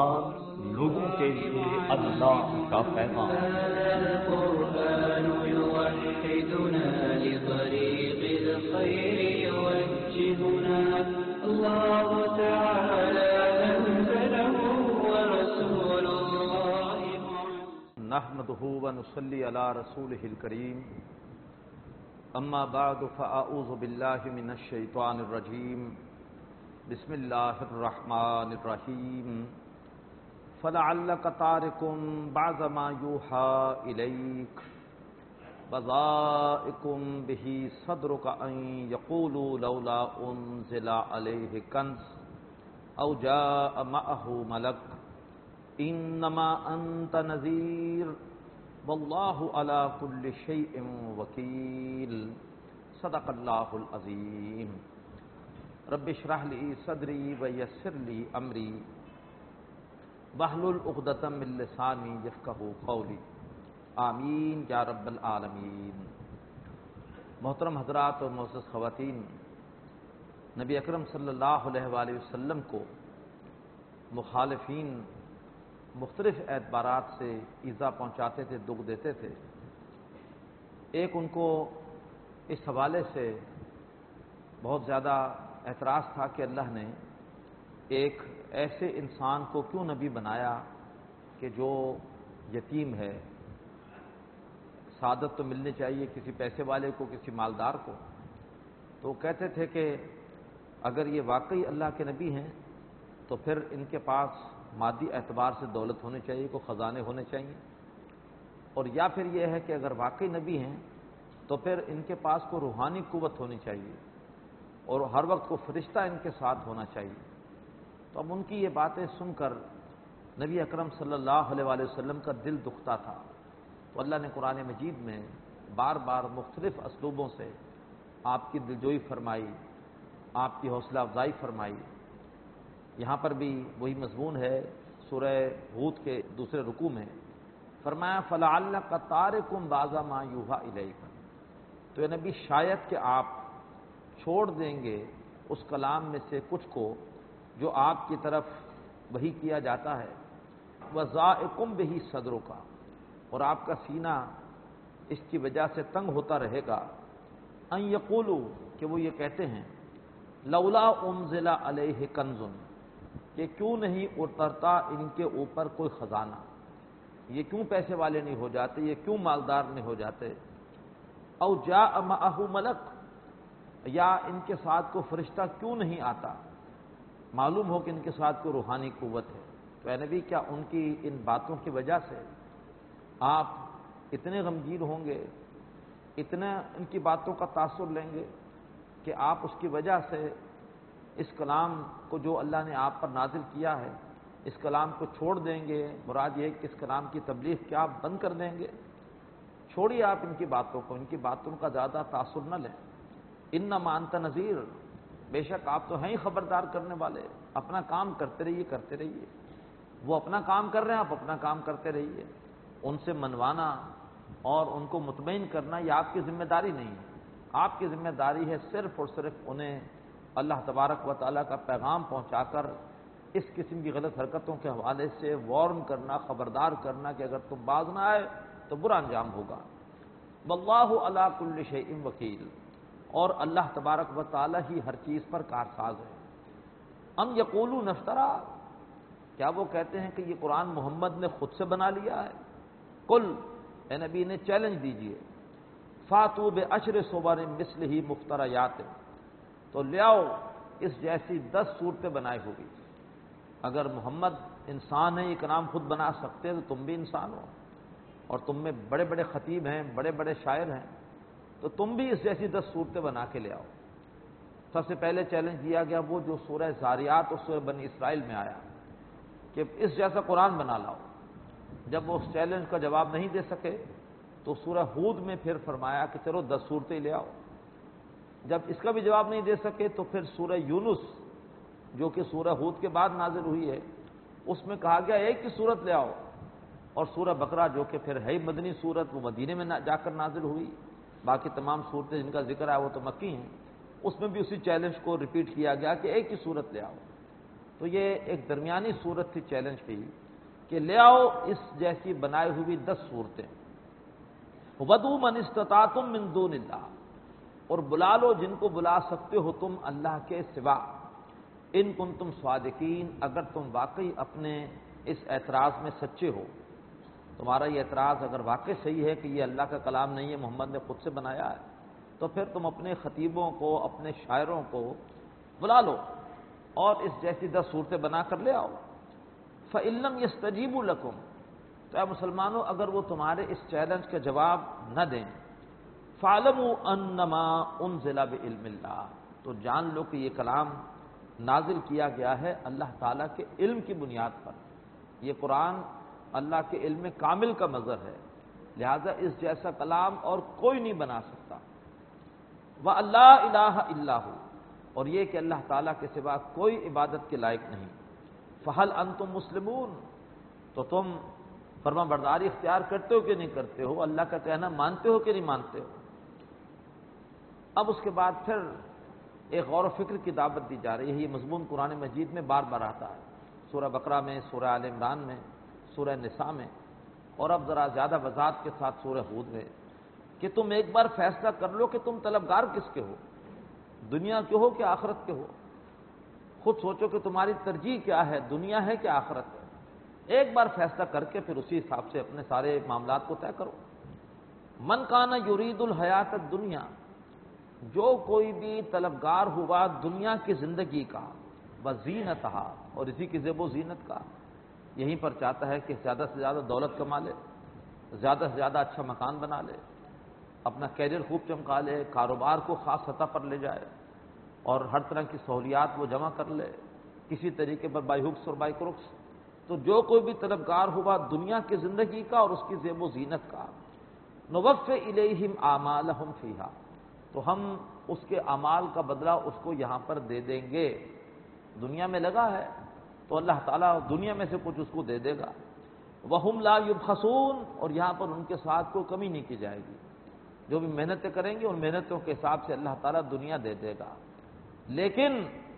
قرآن لوگوں کے لیے اللہ کا پیغام۔ القرآن يوحدنا لطريق الخير يوجهنا الله تعالى أنزله ورسول الله نحمده ونصلي على رسوله الكريم اما بعد فاعوذ بالله من الشيطان الرجيم بسم الله الرحمن الرحيم فلعلك تارك بعض ما يوحى إليك وضائق به صدرك أن يقولوا لولا أنزل عليه كنز أو جاء معه ملك إنما أنت نذير والله على كل شيء وكيل صدق الله العظيم رب اشرح لي صدري ويسر لي أمري واحلل عقدة من لساني يفقهوا قولي آمین یا رب العالمین۔ محترم حضرات اور معزز خواتین، نبی اکرم صلی اللہ علیہ وآلہ وسلم کو مخالفین مختلف اعتبارات سے ایذا پہنچاتے تھے، دکھ دیتے تھے۔ ایک ان کو اس حوالے سے بہت زیادہ اعتراض تھا کہ اللہ نے ایک ایسے انسان کو کیوں نبی بنایا کہ جو یتیم ہے، سعادت تو ملنی چاہیے کسی پیسے والے کو، کسی مالدار کو۔ تو کہتے تھے کہ اگر یہ واقعی اللہ کے نبی ہیں تو پھر ان کے پاس مادی اعتبار سے دولت ہونی چاہیے، کو خزانے ہونے چاہیے، اور یا پھر یہ ہے کہ اگر واقعی نبی ہیں تو پھر ان کے پاس کو روحانی قوت ہونی چاہیے اور ہر وقت کو فرشتہ ان کے ساتھ ہونا چاہیے۔ تو اب ان کی یہ باتیں سن کر نبی اکرم صلی اللہ علیہ وآلہ وسلم کا دل دکھتا تھا۔ تو اللہ نے قرآن مجید میں بار بار مختلف اسلوبوں سے آپ کی دلجوئی فرمائی، آپ کی حوصلہ افزائی فرمائی۔ یہاں پر بھی وہی مضمون ہے سورہ ہود کے دوسرے رکوع میں فرمایا فَلَعَلَّكَ تَارِكٌ بَعْضَ مَا يُوحَىٰ إِلَيْكَ، تو یہ نبی شاید کہ آپ چھوڑ دیں گے اس کلام میں سے کچھ کو جو آپ کی طرف وحی کیا جاتا ہے، وَضَائِقٌ بِهِ صَدْرُكَ، اور آپ کا سینہ اس کی وجہ سے تنگ ہوتا رہے گا، ان یقولوا، کہ وہ یہ کہتے ہیں لولا انزل علیہ کنز، کہ کیوں نہیں اترتا ان کے اوپر کوئی خزانہ، یہ کیوں پیسے والے نہیں ہو جاتے، یہ کیوں مالدار نہیں ہو جاتے، او جاء معہ ملک، یا ان کے ساتھ کوئی فرشتہ کیوں نہیں آتا، معلوم ہو کہ ان کے ساتھ کوئی روحانی قوت ہے۔ تو اے نبی، کیا ان کی ان باتوں کی وجہ سے آپ اتنے غمگین ہوں گے، اتنا ان کی باتوں کا تاثر لیں گے کہ آپ اس کی وجہ سے اس کلام کو جو اللہ نے آپ پر نازل کیا ہے، اس کلام کو چھوڑ دیں گے؟ مراد یہ ہے کہ اس کلام کی تبلیغ کیا آپ بند کر دیں گے؟ چھوڑیے آپ ان کی باتوں کو، ان کی باتوں کا زیادہ تاثر نہ لیں۔ انما انت نذیر، بے شک آپ تو ہیں ہی خبردار کرنے والے، اپنا کام کرتے رہیے، کرتے رہیے۔ وہ اپنا کام کر رہے ہیں، آپ اپنا کام کرتے رہیے۔ ان سے منوانا اور ان کو مطمئن کرنا یہ آپ کی ذمہ داری نہیں ہے۔ آپ کی ذمہ داری ہے صرف اور صرف انہیں اللہ تبارک و تعالیٰ کا پیغام پہنچا کر اس قسم کی غلط حرکتوں کے حوالے سے وارن کرنا، خبردار کرنا کہ اگر تم باز نہ آئے تو برا انجام ہوگا۔ واللہ علی کل شیء وکیل، اور اللہ تبارک و تعالیٰ ہی ہر چیز پر کارساز ہے۔ ام یقولون افطرا، کیا وہ کہتے ہیں کہ یہ قرآن محمد نے خود سے بنا لیا ہے؟ قل، اے نبی نے چیلنج دیجئے، فاتوا بعشر صور مثلہ مفتریات، تو لے آؤ اس جیسی 10 صورتیں بنائی ہوگی۔ اگر محمد انسان ہے، یہ کلام خود بنا سکتے تو تم بھی انسان ہو، اور تم میں بڑے بڑے خطیب ہیں، بڑے بڑے شاعر ہیں، تو تم بھی اس جیسی 10 صورتیں بنا کے لے آؤ۔ سب سے پہلے چیلنج دیا گیا وہ جو سورہ زاریات اور سورہ بنی اسرائیل میں آیا کہ اس جیسا قرآن بنا لاؤ۔ جب وہ اس چیلنج کا جواب نہیں دے سکے تو سورہ ہود میں پھر فرمایا کہ چلو 10 صورتیں لے آؤ۔ جب اس کا بھی جواب نہیں دے سکے تو پھر سورہ یونس، جو کہ سورہ ہود کے بعد نازل ہوئی ہے، اس میں کہا گیا ایک ہی صورت لے آؤ، اور سورہ بقرہ جو کہ پھر ہے مدنی صورت، وہ مدینے میں جا کر نازل ہوئی، باقی تمام صورتیں جن کا ذکر ہے وہ تو مکی ہیں، اس میں بھی اسی چیلنج کو ریپیٹ کیا گیا کہ ایک ہی صورت لے آؤ۔ تو یہ ایک درمیانی صورت تھی چیلنج کی کہ لے آؤ اس جیسی بنائی ہوئی 10 صورتیں، وَدُعُوا مَنِ اسْتَطَعْتُم مِّن دُونِ اللَّهِ، اور بلا لو جن کو بلا سکتے ہو تم اللہ کے سوا، ان کنتم صادقین، اگر تم واقعی اپنے اس اعتراض میں سچے ہو، تمہارا یہ اعتراض اگر واقعی صحیح ہے کہ یہ اللہ کا کلام نہیں ہے، محمد نے خود سے بنایا ہے، تو پھر تم اپنے خطیبوں کو، اپنے شاعروں کو بلا لو اور اس جیسی 10 صورتیں بنا کر لے آؤ۔ فَإِن لَّمْ يَسْتَجِيبُوا لَكُمْ، تو اے مسلمانوں اگر وہ تمہارے اس چیلنج کا جواب نہ دیں، فَاعْلَمُوا أَنَّمَا أُنزِلَ بِعِلْمِ اللَّهِ، تو جان لو کہ یہ کلام نازل کیا گیا ہے اللہ تعالیٰ کے علم کی بنیاد پر، یہ قرآن اللہ کے علم کامل کا مظہر ہے، لہذا اس جیسا کلام اور کوئی نہیں بنا سکتا۔ وَأَلَّا إِلَٰهَ إِلَّا هُوَ، اور یہ کہ اللہ تعالیٰ کے سوا کوئی عبادت کے لائق نہیں۔ فَهَلْ أَنْتُمْ مُسْلِمُونَ، تو تم فرما برداری اختیار کرتے ہو کہ نہیں کرتے ہو، اللہ کا کہنا مانتے ہو کہ نہیں مانتے ہو۔ اب اس کے بعد پھر ایک غور و فکر کی دعوت دی جا رہی ہے، یہ مضمون قرآن مجید میں بار بار آتا ہے، سورہ بقرہ میں، سورہ آل عمران میں، سورہ نساء میں، اور اب ذرا زیادہ وضاحت کے ساتھ سورہ ہود میں، کہ تم ایک بار فیصلہ کر لو کہ تم طلبگار کس کے ہو، دنیا کے ہو کہ آخرت کے ہو، خود سوچو کہ تمہاری ترجیح کیا ہے، دنیا ہے کہ آخرت ہے، ایک بار فیصلہ کر کے پھر اسی حساب سے اپنے سارے معاملات کو طے کرو۔ من کان یرید الحیات الدنیا، جو کوئی بھی طلبگار ہوا دنیا کی زندگی کا، وزینتہا، اور اسی کی زیب و زینت کا، یہیں پر چاہتا ہے کہ زیادہ سے زیادہ دولت کما لے، زیادہ سے زیادہ اچھا مکان بنا لے، اپنا کیریئر خوب چمکا لے، کاروبار کو خاص سطح پر لے جائے، اور ہر طرح کی سہولیات وہ جمع کر لے کسی طریقے پر، بائی ہکس اور بائی کروکس۔ تو جو کوئی بھی طلبگار ہوا دنیا کی زندگی کا اور اس کی زیب و زینت کا، نوفِ الیہم اعمالہم فیہا، تو ہم اس کے اعمال کا بدلہ اس کو یہاں پر دے دیں گے۔ دنیا میں لگا ہے تو اللہ تعالیٰ دنیا میں سے کچھ اس کو دے دے گا۔ وَهُمْ لَا يُبْخَسُونَ، اور یہاں پر ان کے ساتھ کوئی کمی نہیں کی جائے گی، جو بھی محنتیں کریں گے ان محنتوں کے حساب سے اللہ تعالیٰ دنیا دے دے گا۔ لیکن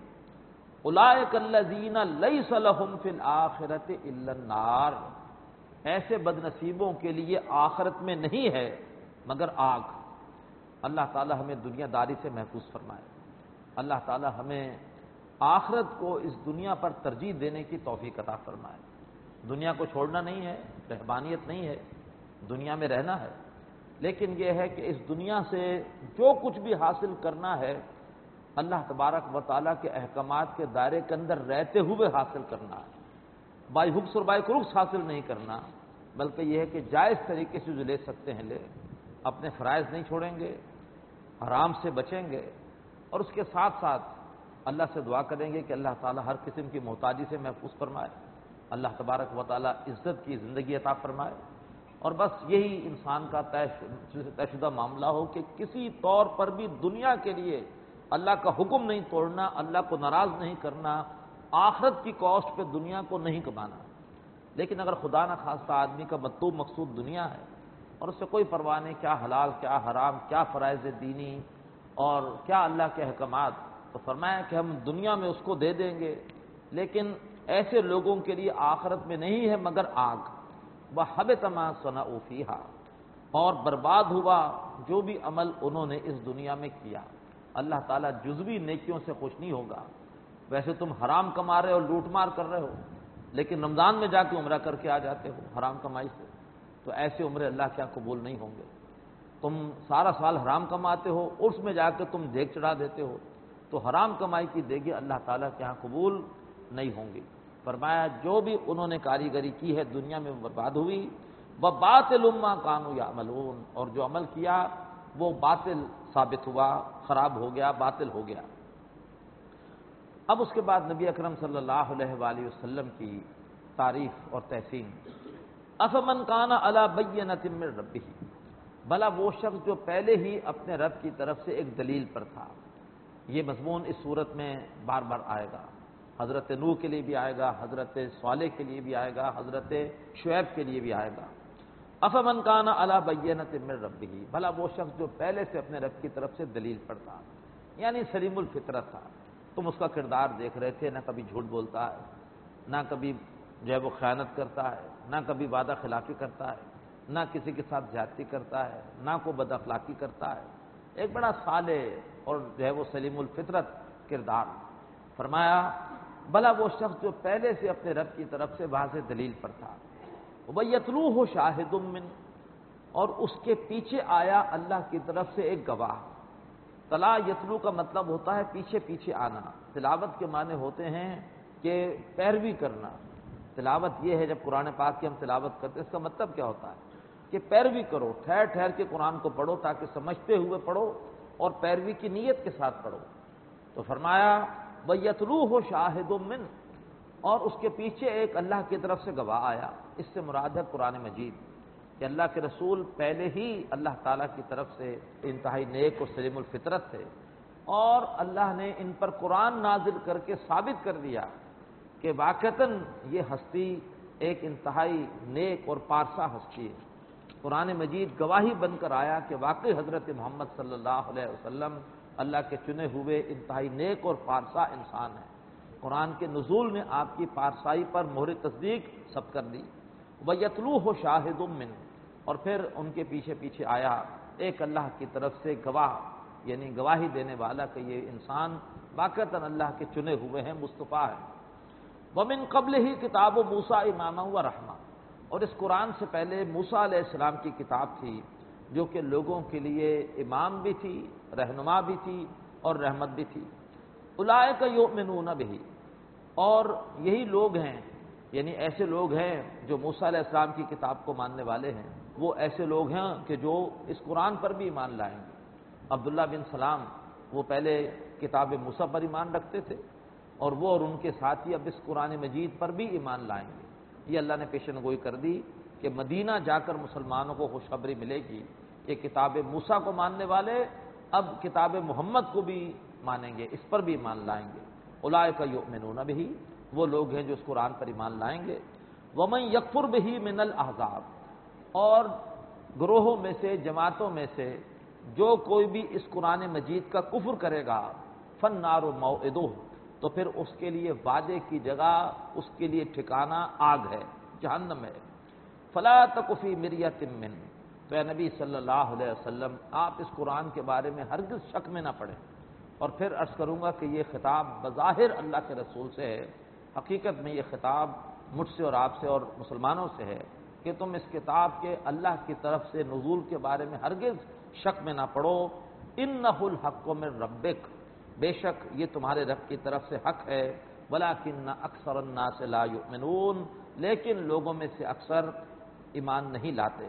اولئک الذین لیس لہم فی الآخرۃ الا النار، ایسے بد نصیبوں کے لیے آخرت میں نہیں ہے مگر آگ۔ اللہ تعالیٰ ہمیں دنیا داری سے محفوظ فرمائے، اللہ تعالیٰ ہمیں آخرت کو اس دنیا پر ترجیح دینے کی توفیق عطا فرمائے۔ دنیا کو چھوڑنا نہیں ہے، رہبانیت نہیں ہے، دنیا میں رہنا ہے، لیکن یہ ہے کہ اس دنیا سے جو کچھ بھی حاصل کرنا ہے اللہ تبارک و تعالیٰ کے احکامات کے دائرے کے اندر رہتے ہوئے حاصل کرنا ہے، بائی ہکس اور بائی کروکس حاصل نہیں کرنا، بلکہ یہ ہے کہ جائز طریقے سے جو لے سکتے ہیں لے، اپنے فرائض نہیں چھوڑیں گے، حرام سے بچیں گے، اور اس کے ساتھ ساتھ اللہ سے دعا کریں گے کہ اللہ تعالیٰ ہر قسم کی محتاجی سے محفوظ فرمائے، اللہ تبارک و تعالیٰ عزت کی زندگی عطا فرمائے، اور بس یہی انسان کا طے شدہ معاملہ ہو کہ کسی طور پر بھی دنیا کے لیے اللہ کا حکم نہیں توڑنا، اللہ کو ناراض نہیں کرنا، آخرت کی کاسٹ پہ دنیا کو نہیں کمانا۔ لیکن اگر خدا نہ خواستہ آدمی کا مطلوب مقصود دنیا ہے اور اس سے کوئی پرواہ نہیں کیا حلال کیا حرام، کیا فرائض دینی اور کیا اللہ کے احکامات، تو فرمایا کہ ہم دنیا میں اس کو دے دیں گے، لیکن ایسے لوگوں کے لیے آخرت میں نہیں ہے مگر آگ۔ وَحَبِطَ مَا صَنَعُوا فِيهَا، اور برباد ہوا جو بھی عمل انہوں نے اس دنیا میں کیا۔ اللہ تعالیٰ جزوی نیکیوں سے خوش نہیں ہوگا۔ ویسے تم حرام کما رہے ہو، لوٹ مار کر رہے ہو، لیکن رمضان میں جا کے عمرہ کر کے آ جاتے ہو حرام کمائی سے، تو ایسے عمرے اللہ کیا قبول نہیں ہوں گے۔ تم سارا سال حرام کماتے ہو، عرس میں جا کے تم دیگ چڑھا دیتے ہو، تو حرام کمائی کی دیگیں اللہ تعالیٰ کے یہاں قبول نہیں ہوں گی۔ فرمایا جو بھی انہوں نے کاریگری کی ہے دنیا میں وہ برباد ہوئی۔ وَبَاطِلٌ مَّا كَانُوا يَعْمَلُونَ، اور جو عمل کیا وہ باطل ثابت ہوا، خراب ہو گیا، باطل ہو گیا۔ اب اس کے بعد نبی اکرم صلی اللہ علیہ وآلہ وسلم کی تعریف اور تحسین۔ أَفَمَنْ كَانَ عَلَى بَيِّنَةٍ مِّن رَّبِّهِ، بھلا وہ شخص جو پہلے ہی اپنے رب کی طرف سے ایک دلیل پر تھا۔ یہ مضمون اس صورت میں بار بار آئے گا، حضرت نوح کے لیے بھی آئے گا، حضرت صالح کے لیے بھی آئے گا، حضرت شعیب کے لیے بھی آئے گا۔ أَفَمَنْ كَانَ عَلَى بَيِّنَةٍ مِّن رَّبِّهِ، بھلا وہ شخص جو پہلے سے اپنے رب کی طرف سے دلیل پر تھا، یعنی سلیم الفطرت تھا، تم اس کا کردار دیکھ رہے تھے، نہ کبھی جھوٹ بولتا ہے، نہ کبھی جو ہے وہ خیانت کرتا ہے، نہ کبھی وعدہ خلافی کرتا ہے، نہ کسی کے ساتھ زیادتی کرتا ہے، نہ کوئی بد اخلاقی کرتا ہے، ایک بڑا صالح اور جو ہے وہ سلیم الفطرت کردار۔ فرمایا بھلا وہ شخص جو پہلے سے اپنے رب کی طرف سے واضح دلیل پر تھا، وَيَتْلُوهُ شَاهِدٌ مِّنْهُ، اور اس کے پیچھے آیا اللہ کی طرف سے ایک گواہ۔ تلا یتلو کا مطلب ہوتا ہے پیچھے پیچھے آنا، تلاوت کے معنی ہوتے ہیں کہ پیروی کرنا۔ تلاوت یہ ہے، جب قرآن پاک کی ہم تلاوت کرتے ہیں، اس کا مطلب کیا ہوتا ہے کہ پیروی کرو، ٹھہر ٹھہر کے قرآن کو پڑھو، تاکہ سمجھتے ہوئے پڑھو اور پیروی کی نیت کے ساتھ پڑھو۔ تو فرمایا وَيَتْلُوهُ شَاهِدٌ مِّنْهُ، اور اس کے پیچھے ایک اللہ کی طرف سے گواہ آیا۔ اس سے مراد ہے قرآن مجید، کہ اللہ کے رسول پہلے ہی اللہ تعالیٰ کی طرف سے انتہائی نیک اور سلیم الفطرت تھے، اور اللہ نے ان پر قرآن نازل کر کے ثابت کر دیا کہ واقعتاً یہ ہستی ایک انتہائی نیک اور پارسا ہستی ہے۔ قرآن مجید گواہی بن کر آیا کہ واقعی حضرت محمد صلی اللہ علیہ وسلم اللہ کے چنے ہوئے انتہائی نیک اور پارسا انسان ہیں۔ قرآن کے نزول نے آپ کی پارسائی پر مہر تصدیق سب کر دی۔ وَيَتْلُوهُ شَاهِدٌ مِّنْهُ، اور پھر ان کے پیچھے پیچھے آیا ایک اللہ کی طرف سے گواہ، یعنی گواہی دینے والا کہ یہ انسان واقعتاً اللہ کے چنے ہوئے ہیں، مصطفیٰ ہیں۔ وَمِن قَبْلِهِ کتاب موسیٰ اماما ورحمہ، اور اس قرآن سے پہلے موسیٰ علیہ السلام کی کتاب تھی، جو کہ لوگوں کے لیے امام بھی تھی، رہنما بھی تھی اور رحمت بھی تھی۔ اولئک یؤمنون بہ، اور یہی لوگ ہیں، یعنی ایسے لوگ ہیں جو موسیٰ علیہ السلام کی کتاب کو ماننے والے ہیں، وہ ایسے لوگ ہیں کہ جو اس قرآن پر بھی ایمان لائیں گے۔ عبداللہ بن سلام وہ پہلے کتاب موسیٰ پر ایمان رکھتے تھے، اور وہ اور ان کے ساتھی اب اس قرآن مجید پر بھی ایمان لائیں گے۔ یہ اللہ نے پیشن گوئی کر دی کہ مدینہ جا کر مسلمانوں کو خوشخبری ملے گی کہ کتاب موسیٰ کو ماننے والے اب کتاب محمد کو بھی مانیں گے، اس پر بھی ایمان لائیں گے۔ اولئک یؤمنون بہ، وہ لوگ ہیں جو اس قرآن پر ایمان لائیں گے۔ ومن یکفر بہ من الاحزاب، اور گروہوں میں سے، جماعتوں میں سے جو کوئی بھی اس قرآن مجید کا کفر کرے گا، فالنار موعدہ، تو پھر اس کے لیے وعدے کی جگہ، اس کے لیے ٹھکانہ آگ ہے، جہنم ہے۔ فلا تک فی مریۃ من، تو اے نبی صلی اللہ علیہ وسلم آپ اس قرآن کے بارے میں ہرگز شک میں نہ پڑیں۔ اور پھر عرض کروں گا کہ یہ خطاب بظاہر اللہ کے رسول سے ہے، حقیقت میں یہ خطاب مجھ سے اور آپ سے اور مسلمانوں سے ہے کہ تم اس کتاب کے اللہ کی طرف سے نزول کے بارے میں ہرگز شک میں نہ پڑو۔ انہ الحق من ربک، بے شک یہ تمہارے رب کی طرف سے حق ہے، ولکن اکثر الناس لا یؤمنون، لیکن لوگوں میں سے اکثر ایمان نہیں لاتے۔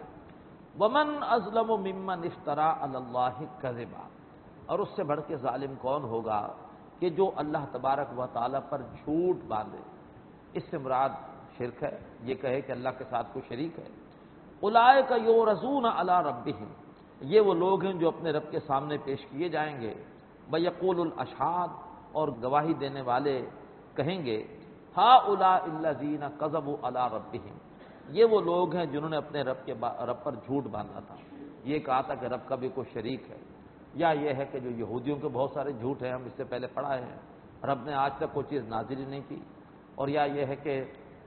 ومن اظلم ممن افترى علی اللہ کذبا، اور اس سے بڑھ کے ظالم کون ہوگا کہ جو اللہ تبارک و تعالیٰ پر جھوٹ باندھے۔ اس سے مراد شرک ہے، یہ کہے کہ اللہ کے ساتھ کوئی شریک ہے۔ اولئک یعرضون علی ربہم، یہ وہ لوگ ہیں جو اپنے رب کے سامنے پیش کیے جائیں گے۔ ویقول الاشہاد، اور گواہی دینے والے کہیں گے، ہؤلاء الذین کذبوا علی ربہم، یہ وہ لوگ ہیں جنہوں نے اپنے رب پر جھوٹ باندھا تھا، یہ کہا تھا کہ رب کا بھی کوئی شریک ہے۔ یا یہ ہے کہ جو یہودیوں کے بہت سارے جھوٹ ہیں، ہم اس سے پہلے پڑھا ہے، رب نے آج تک کوئی چیز نازل ہی نہیں کی۔ اور یا یہ ہے کہ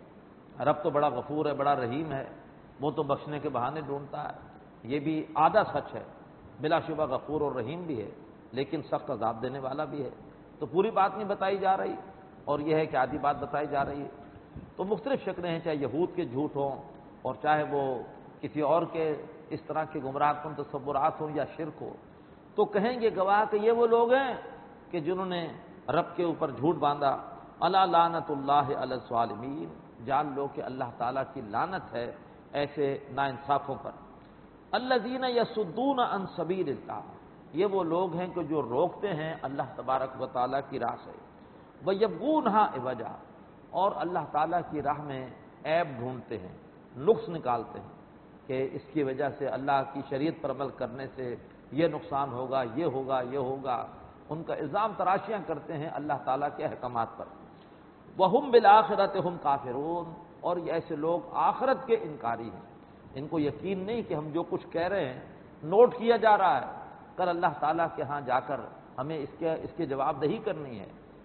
رب تو بڑا غفور ہے، بڑا رحیم ہے، وہ تو بخشنے کے بہانے ڈھونڈتا ہے۔ یہ بھی آدھا سچ ہے، بلا شبہ غفور اور رحیم بھی ہے، لیکن سخت عذاب دینے والا بھی ہے۔ تو پوری بات نہیں بتائی جا رہی، اور یہ ہے کہ آدھی بات بتائی جا رہی ہے۔ تو مختلف شکلیں ہیں، چاہے یہود کے جھوٹ ہوں اور چاہے وہ کسی اور کے اس طرح کے گمراہ کن تصورات ہوں یا شرک ہو، تو کہیں گے گواہ کہ یہ وہ لوگ ہیں کہ جنہوں نے رب کے اوپر جھوٹ باندھا۔ الا لعنت اللہ علی الظالمین، جان لو کہ اللہ تعالیٰ کی لعنت ہے ایسے ناانصافوں پر۔ الذین یصدون عن سبیل اللہ، یہ وہ لوگ ہیں کہ جو روکتے ہیں اللہ تبارک و تعالیٰ کی راہ سے۔ ویبغونہا عوجا، اور اللہ تعالیٰ کی راہ میں عیب ڈھونڈتے ہیں، نقص نکالتے ہیں کہ اس کی وجہ سے اللہ کی شریعت پر عمل کرنے سے یہ نقصان ہوگا، یہ ہوگا، یہ ہوگا۔ ان کا الزام تراشیاں کرتے ہیں اللہ تعالیٰ کے احکامات پر۔ وَهُمْ بِالْآخِرَةِ هُمْ کافرون، اور یہ ایسے لوگ آخرت کے انکاری ہیں، ان کو یقین نہیں کہ ہم جو کچھ کہہ رہے ہیں نوٹ کیا جا رہا ہے، کل اللہ تعالیٰ کے ہاں جا کر ہمیں اس کے جواب دہی کرنی ہے۔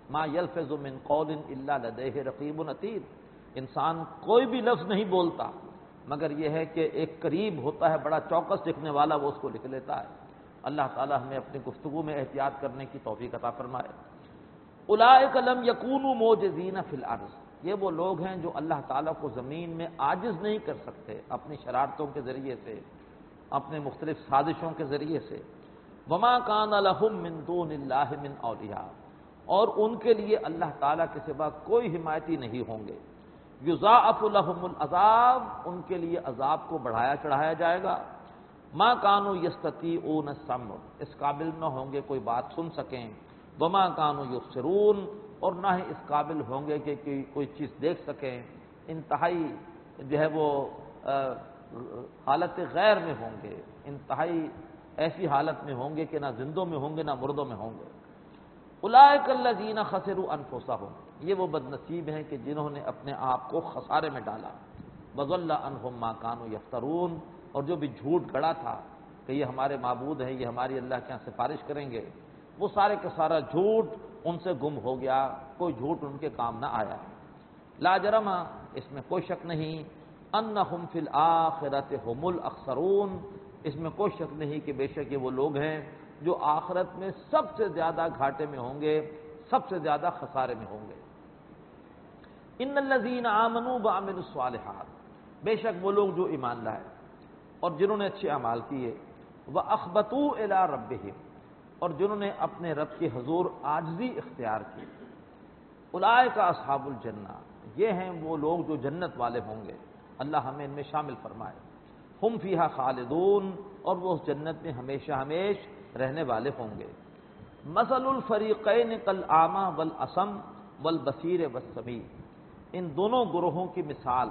ما یلفظ من قول الا لدیہ رقیب عتید، انسان کوئی بھی لفظ نہیں بولتا مگر یہ ہے کہ ایک قریب ہوتا ہے بڑا چوکس لکھنے والا، وہ اس کو لکھ لیتا ہے۔ اللہ تعالی ہمیں اپنی گفتگو میں احتیاط کرنے کی توفیق عطا فرمائے۔ اولئک لم یکونوا معجزین فی الارض، یہ وہ لوگ ہیں جو اللہ تعالیٰ کو زمین میں عاجز نہیں کر سکتے اپنی شرارتوں کے ذریعے سے، اپنے مختلف سازشوں کے ذریعے سے۔ وما کان لہم من دون اللہ من اولیاء، اور ان کے لیے اللہ تعالیٰ کے سوا کوئی حمایتی نہیں ہوں گے۔ یضاعف لہم العذاب، ان کے لیے عذاب کو بڑھایا چڑھایا جائے گا۔ ما کانوا یستطیعون السمع، اس قابل نہ ہوں گے کوئی بات سن سکیں۔ وما کانوا یبصرون، اور نہ ہی اس قابل ہوں گے کہ کوئی چیز دیکھ سکیں۔ انتہائی جو ہے وہ حالت غیر میں ہوں گے، انتہائی ایسی حالت میں ہوں گے کہ نہ زندوں میں ہوں گے نہ مردوں میں ہوں گے۔ اولئک الذین خسروا انفسهم، یہ وہ بد نصیب ہیں کہ جنہوں نے اپنے آپ کو خسارے میں ڈالا۔ وضل عنہم ما کانوا یفترون، اور جو بھی جھوٹ گڑا تھا کہ یہ ہمارے معبود ہیں، یہ ہماری اللہ کے ہاں سفارش کریں گے، وہ سارے کا سارا جھوٹ ان سے گم ہو گیا، کوئی جھوٹ ان کے کام نہ آیا۔ لا جرم، اس میں کوئی شک نہیں، انہم فی الآخرۃ ھم الاخسرون، اس میں کوئی شک نہیں کہ بے شک یہ وہ لوگ ہیں جو آخرت میں سب سے زیادہ گھاٹے میں ہوں گے، سب سے زیادہ خسارے میں ہوں گے۔ ان الذین آمنوا وعملوا الصالحات، بے شک وہ لوگ جو ایمان لائے اور جنہوں نے اچھے اعمال کیے، واخبتوا الی ربہم، اور جنہوں نے اپنے رب کے حضور عاجزی اختیار کی، اولئک اصحاب الجنہ، یہ ہیں وہ لوگ جو جنت والے ہوں گے، اللہ ہمیں ان میں شامل فرمائے۔ ہم فیہا خالدون، اور وہ اس جنت میں ہمیشہ ہمیش رہنے والے ہوں گے۔ مثل الفریقین کالاعمی والاصم والبصیر والسمیع، ان دونوں گروہوں کی مثال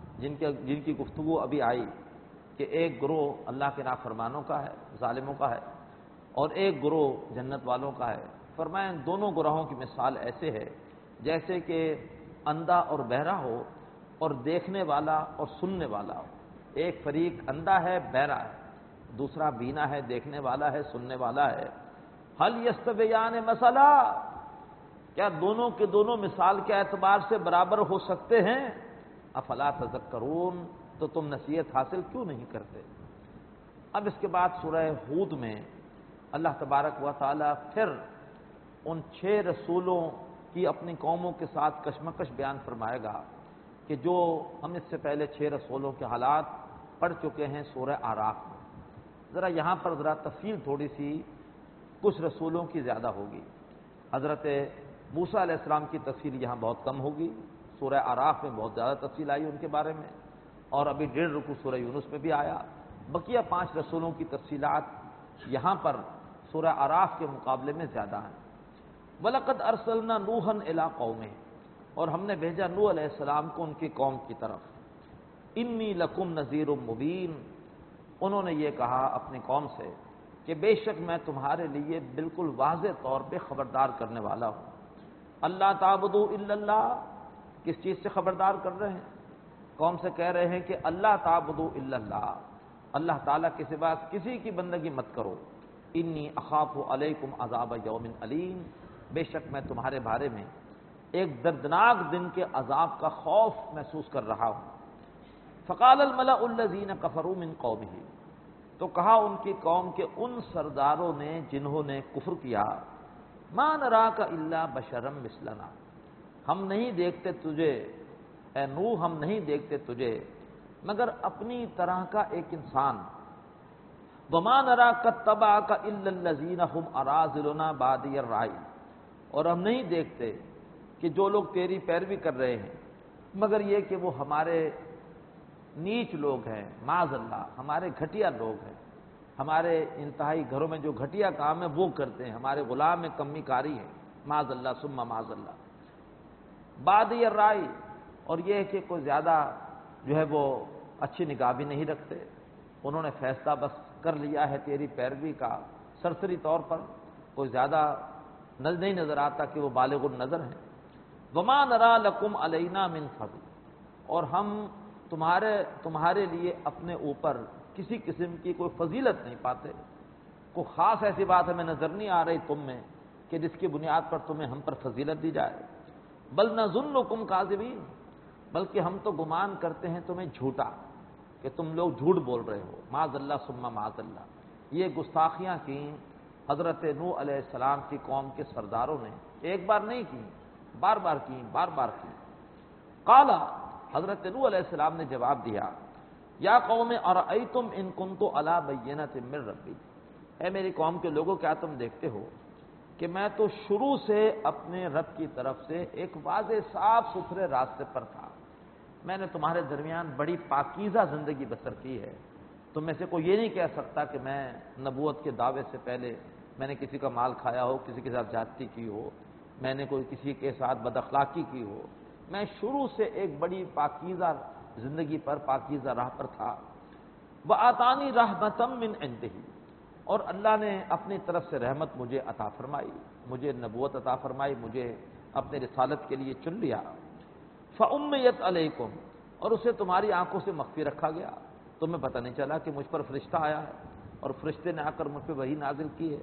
جن کی گفتگو ابھی آئی کہ ایک گروہ اللہ کے نافرمانوں کا ہے، ظالموں کا ہے، اور ایک گروہ جنت والوں کا ہے، فرمایا ان دونوں گروہوں کی مثال ایسے ہے جیسے کہ اندھا اور بہرا ہو اور دیکھنے والا اور سننے والا ہو۔ ایک فریق اندھا ہے بہرا ہے، دوسرا بینا ہے دیکھنے والا ہے سننے والا ہے۔ حل یستویان مثلا، کیا دونوں کے دونوں مثال کے اعتبار سے برابر ہو سکتے ہیں؟ افلا تذکرون، تو تم نصیحت حاصل کیوں نہیں کرتے؟ اب اس کے بعد سورہ ہود میں اللہ تبارک و تعالی پھر ان 6 رسولوں کی اپنی قوموں کے ساتھ کشمکش بیان فرمائے گا کہ جو ہم اس سے پہلے 6 رسولوں کے حالات پڑھ چکے ہیں سورہ اعراف میں۔ ذرا یہاں پر ذرا تفصیل تھوڑی سی کچھ رسولوں کی زیادہ ہوگی۔ حضرت موسیٰ علیہ السلام کی تفصیل یہاں بہت کم ہوگی، سورہ اعراف میں بہت زیادہ تفصیل آئی ان کے بارے میں، اور ابھی 1.5 رکوع سورہ یونس میں بھی آیا۔ بقیہ 5 رسولوں کی تفصیلات یہاں پر سورہ اعراف کے مقابلے میں زیادہ ہیں۔ وَلَقَدْ أَرْسَلْنَا نُوحًا إِلَىٰ قَوْمِهِ، اور ہم نے بھیجا نوح علیہ السلام کو ان کی قوم کی طرف۔ انی لکم نذیر مبین، انہوں نے یہ کہا اپنی قوم سے کہ بے شک میں تمہارے لیے بالکل واضح طور پہ خبردار کرنے والا ہوں۔ اللہ تعبدوا الا اللہ، کس چیز سے خبردار کر رہے ہیں؟ قوم سے کہہ رہے ہیں کہ اللہ تعبدوا الا اللہ، اللہ تعالیٰ کے سوا کسی کی بندگی مت کرو۔ انی اخاف علیکم عذاب یوم علیم، بے شک میں تمہارے بارے میں ایک دردناک دن کے عذاب کا خوف محسوس کر رہا ہوں۔ فقال الملأ الذین کفروا من قومہ، تو کہا ان کی قوم کے ان سرداروں نے جنہوں نے کفر کیا، ما نراک الا بشرا مثلنا، ہم نہیں دیکھتے تجھے اے نوح، ہم نہیں دیکھتے تجھے مگر اپنی طرح کا ایک انسان۔ وما نراک اتبعک الا الذین هم اراذلنا بادی الرأی، اور ہم نہیں دیکھتے کہ جو لوگ تیری پیروی کر رہے ہیں مگر یہ کہ وہ ہمارے نیچ لوگ ہیں، معاذ اللہ ہمارے گھٹیا لوگ ہیں، ہمارے انتہائی گھروں میں جو گھٹیا کام ہے وہ کرتے ہیں، ہمارے غلام میں کمی کاری ہے، معاذ اللہ ثم معاذ اللہ۔ بادی الرأی، اور یہ ہے کہ کوئی زیادہ جو ہے وہ اچھی نگاہ بھی نہیں رکھتے، انہوں نے فیصلہ بس کر لیا ہے تیری پیروی کا سرسری طور پر، کوئی زیادہ نہیں نظر آتا کہ وہ بالغ النظر ہیں۔ وما نرا لکم علینا من فضل، اور ہم تمہارے لیے اپنے اوپر کسی قسم کی کوئی فضیلت نہیں پاتے، کوئی خاص ایسی بات ہمیں نظر نہیں آ رہی تم میں کہ جس کی بنیاد پر تمہیں ہم پر فضیلت دی جائے؟ بل نظنکم کاذبین، بلکہ ہم تو گمان کرتے ہیں تمہیں جھوٹا، کہ تم لوگ جھوٹ بول رہے ہو۔ معاذ اللہ ثم معاذ اللہ، یہ گستاخیاں کی حضرت نوح علیہ السلام کی قوم کے سرداروں نے، ایک بار نہیں کی، بار بار کی، بار بار کی۔ قال، حضرت نوح علیہ السلام نے جواب دیا، یا قوم ارأیتم ان کنت علی بینۃ من ربی، اے میری قوم کے لوگوں، کیا تم دیکھتے ہو کہ میں تو شروع سے اپنے رب کی طرف سے ایک واضح صاف ستھرے راستے پر تھا، میں نے تمہارے درمیان بڑی پاکیزہ زندگی بسر کی ہے، تم میں سے کوئی یہ نہیں کہہ سکتا کہ میں نبوت کے دعوے سے پہلے میں نے کسی کا مال کھایا ہو، کسی کے ساتھ زیادتی کی ہو، میں نے کوئی کسی کے ساتھ بد اخلاقی کی ہو، میں شروع سے ایک بڑی پاکیزہ زندگی پر، پاکیزہ راہ پر تھا۔ وَآتَانِي رَحْمَةً مِّنْ عِندِهِ، اور اللہ نے اپنی طرف سے رحمت مجھے عطا فرمائی، مجھے نبوت عطا فرمائی، مجھے اپنے رسالت کے لیے چن لیا۔ فَأُمِّيَتْ عَلَيْكُمْ، اور اسے تمہاری آنکھوں سے مخفی رکھا گیا، تمہیں پتہ نہیں چلا کہ مجھ پر فرشتہ آیا ہے اور فرشتے نے آ کر مجھ پہ وحی نازل کی ہے۔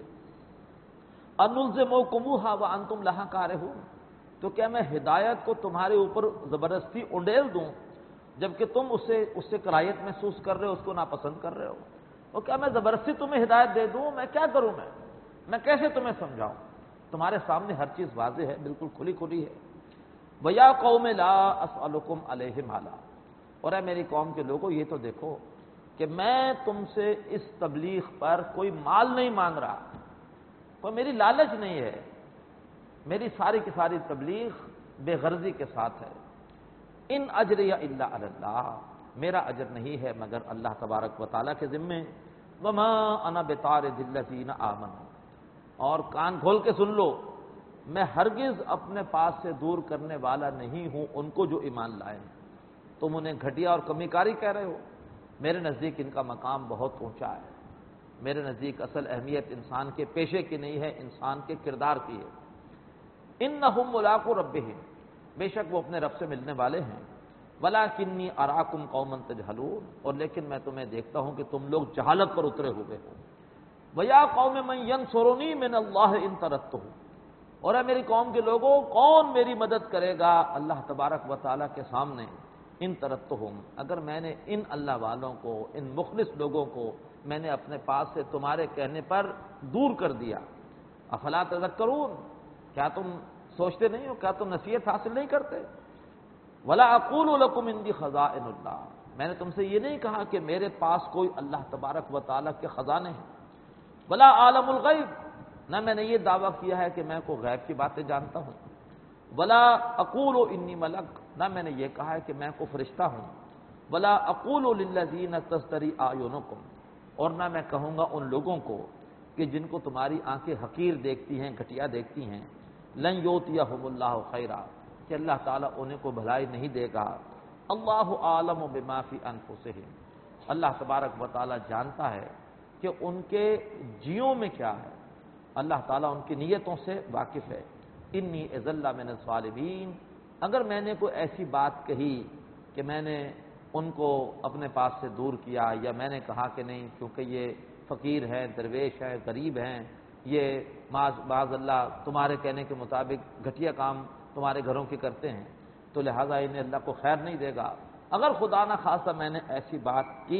أَنُلْزِمُكُمُوهَا وَأَنْتُمْ لَهَا كَارِهُونَ، تو کیا میں ہدایت کو تمہارے اوپر زبردستی انڈیل دوں جبکہ تم اس سے کراہیت محسوس کر رہے ہو، اس کو ناپسند کر رہے ہو؟ اور کیا میں زبردستی تمہیں ہدایت دے دوں؟ میں کیا کروں؟ میں کیسے تمہیں سمجھاؤں؟ تمہارے سامنے ہر چیز واضح ہے، بالکل کھلی کھلی ہے۔ وَيَا قَوْمِ لَا أَسْأَلُكُمْ عَلَيْهِ مَالًا، اور اے میری قوم کے لوگوں، یہ تو دیکھو کہ میں تم سے اس تبلیغ پر کوئی مال نہیں مانگ رہا، کوئی میری لالچ نہیں ہے، میری ساری کی ساری تبلیغ بے غرضی کے ساتھ ہے۔ ان اجریہ الا علی اللہ، میرا اجر نہیں ہے مگر اللہ تبارک و تعالیٰ کے ذمے۔ وما انا بطارد الذین آمنوا، اور کان کھول کے سن لو، میں ہرگز اپنے پاس سے دور کرنے والا نہیں ہوں ان کو جو ایمان لائے ہیں۔ تم انہیں گھٹیا اور کمی کاری کہہ رہے ہو، میرے نزدیک ان کا مقام بہت اونچا ہے، میرے نزدیک اصل اہمیت انسان کے پیشے کی نہیں ہے، انسان کے کردار کی ہے۔ انہم ملاقو ربہم، بے شک وہ اپنے رب سے ملنے والے ہیں۔ ولکنی اراکم قوما تجہلون، اور لیکن میں تمہیں دیکھتا ہوں کہ تم لوگ جہالت پر اترے ہوئے ہو۔ ویا قوم من ینصرنی من اللہ ان ترکتہ، اور اے میری قوم کے لوگوں، کون میری مدد کرے گا اللہ تبارک و تعالیٰ کے سامنے؟ ان ترکتہم، اگر میں نے ان اللہ والوں کو، ان مخلص لوگوں کو میں نے اپنے پاس سے تمہارے کہنے پر دور کر دیا۔ افلا تذکرون، کیا تم سوچتے نہیں ہو؟ کیا تم نصیحت حاصل نہیں کرتے؟ ولا اقول لکم عندی خزائن اللہ، میں نے تم سے یہ نہیں کہا کہ میرے پاس کوئی اللہ تبارک و تعالیٰ کے خزانے ہیں۔ ولا عالم الغیب، نہ میں نے یہ دعویٰ کیا ہے کہ میں کوئی غیب کی باتیں جانتا ہوں۔ ولا اقول انی ملک، نہ میں نے یہ کہا ہے کہ میں کوئی فرشتہ ہوں۔ ولا اقول للذین تزدری اعینکم، اور نہ میں کہوں گا ان لوگوں کو کہ جن کو تمہاری آنکھیں حقیر دیکھتی ہیں، گھٹیا دیکھتی ہیں، لن یؤتیہم اللہ خیرا، کہ اللہ تعالیٰ انہیں کو بھلائی نہیں دے گا۔ اللہ عالم بما فی انفسہم، اللہ تبارک و تعالیٰ جانتا ہے کہ ان کے جیوں میں کیا ہے، اللہ تعالیٰ ان کی نیتوں سے واقف ہے۔ انی اذل من الظالمین، اگر میں نے کوئی ایسی بات کہی کہ میں نے ان کو اپنے پاس سے دور کیا، یا میں نے کہا کہ نہیں کیونکہ یہ فقیر ہیں، درویش ہیں، غریب ہیں، یہ معاذ اللہ تمہارے کہنے کے مطابق گھٹیا کام تمہارے گھروں کے کرتے ہیں، تو لہذا انہیں اللہ کو خیر نہیں دے گا، اگر خدا نہ خواستہ میں نے ایسی بات کی،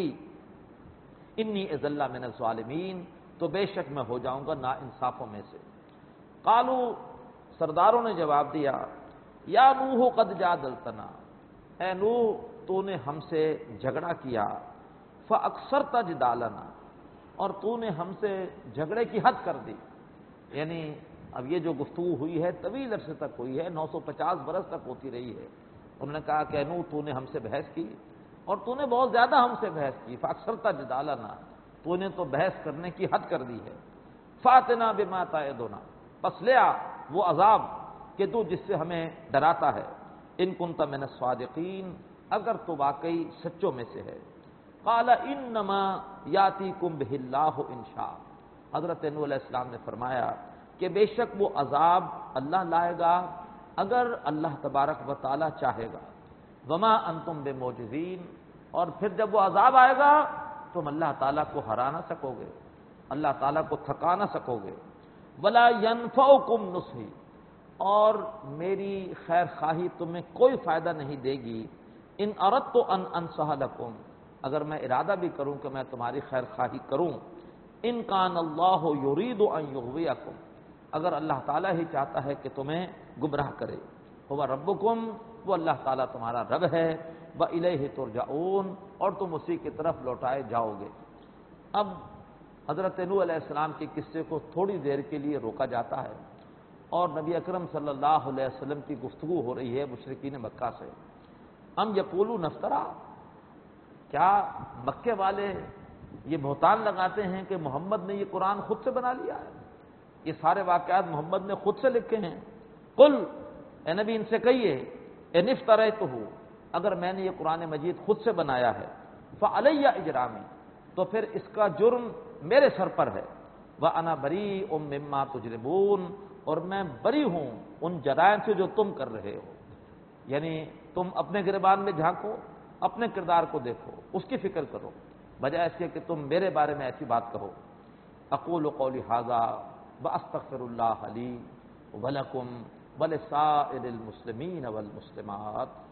انی اذل من الظالمین، تو بے شک میں ہو جاؤں گا نا انصافوں میں سے۔ قالوا، سرداروں نے جواب دیا، یا نوح قد جادلتنا، اے نوح تو نے ہم سے جھگڑا کیا، فاکثرت جدالنا، اور تو نے ہم سے جھگڑے کی حد کر دی، یعنی اب یہ جو گفتگو ہوئی ہے طویل عرصے تک ہوئی ہے، 950 برس تک ہوتی رہی ہے۔ انہوں نے کہا کہ نوح تو نے ہم سے بحث کی اور تو نے بہت زیادہ ہم سے بحث کی، فاکثرت جدالنا، تو نے تو بحث کرنے کی حد کر دی ہے۔ فاتنا بما تعدنا، پس لے آ وہ عذاب کہ تو جس سے ہمیں ڈراتا ہے، ان کنت من الصادقین، اگر تو واقعی سچوں میں سے ہے۔ قال انما یاتیکم بہ اللہ ان شاء، حضرت نوح علیہ السلام نے فرمایا کہ بے شک وہ عذاب اللہ لائے گا اگر اللہ تبارک و تعالیٰ چاہے گا۔ وما انتم بمعجزین، اور پھر جب وہ عذاب آئے گا تم اللہ تعالیٰ کو ہرا نہ سکو گے، اللہ تعالیٰ کو تھکا نہ سکو گے۔ ولا ینفعکم نصحی، اور میری خیر خواہی تمہیں کوئی فائدہ نہیں دے گی، ان اردت ان انصح لکم، اگر میں ارادہ بھی کروں کہ میں تمہاری خیر خواہی کروں، ان کان اللہ یرید ان یغویکم، اگر اللہ تعالیٰ ہی چاہتا ہے کہ تمہیں گمراہ کرے، هو ربکم، وہ اللہ تعالیٰ تمہارا رب ہے، وإلیہ ترجعون، اور تم اسی کی طرف لوٹائے جاؤ گے۔ اب حضرت نوح علیہ السلام کے قصے کو تھوڑی دیر کے لیے روکا جاتا ہے، اور نبی اکرم صلی اللہ علیہ وسلم کی گفتگو ہو رہی ہے مشرکین مکہ سے۔ ام یقولون افترا، کیا مکے والے یہ بہتان لگاتے ہیں کہ محمد نے یہ قرآن خود سے بنا لیا ہے، یہ سارے واقعات محمد نے خود سے لکھے ہیں؟ قل، اے نبی ان سے کہیے، ان افتریتہ، اگر میں نے یہ قرآن مجید خود سے بنایا ہے، فعلی اجرامی، تو پھر اس کا جرم میرے سر پر ہے، وَأَنَا بَرِيءٌ مِّمَّا تُجْرِمُونَ، اور میں بری ہوں ان جرائم سے جو تم کر رہے ہو، یعنی تم اپنے گریبان میں جھانکو، اپنے کردار کو دیکھو، اس کی فکر کرو، بجائے اس کے کہ تم میرے بارے میں ایسی بات کہو۔ اقول قولی ھذا واستغفر اللہ لی ولکم ولسائر المسلمین والمسلمات۔